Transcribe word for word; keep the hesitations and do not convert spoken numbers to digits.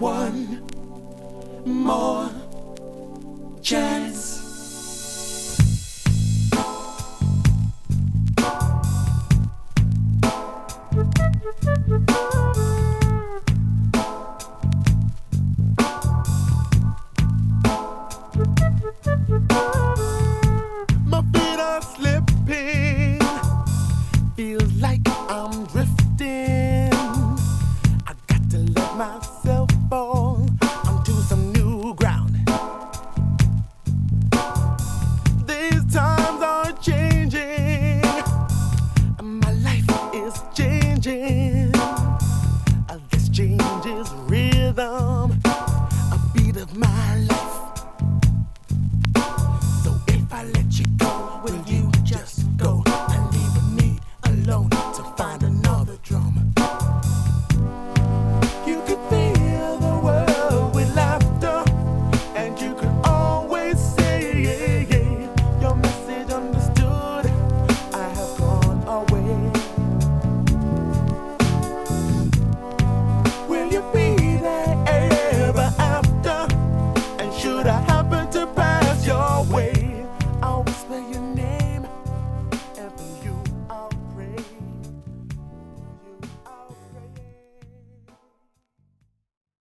one more chance. My feet are slipping, feels like I'm drifting. I got to let myself fall onto some new ground. These times are changing, my life is changing. Uh, This change is rhythm, a beat of my life.